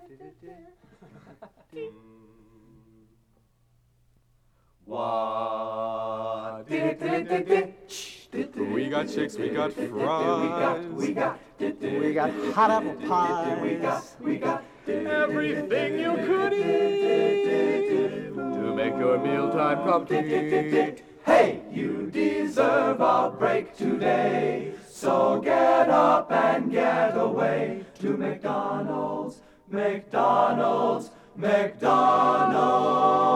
What? We got chicks, we got fries, We got hot apple pies. We got everything you could eat to make your mealtime complete. Hey, you deserve a break today, so get up and get away to McDonald's, McDonald's, McDonald's.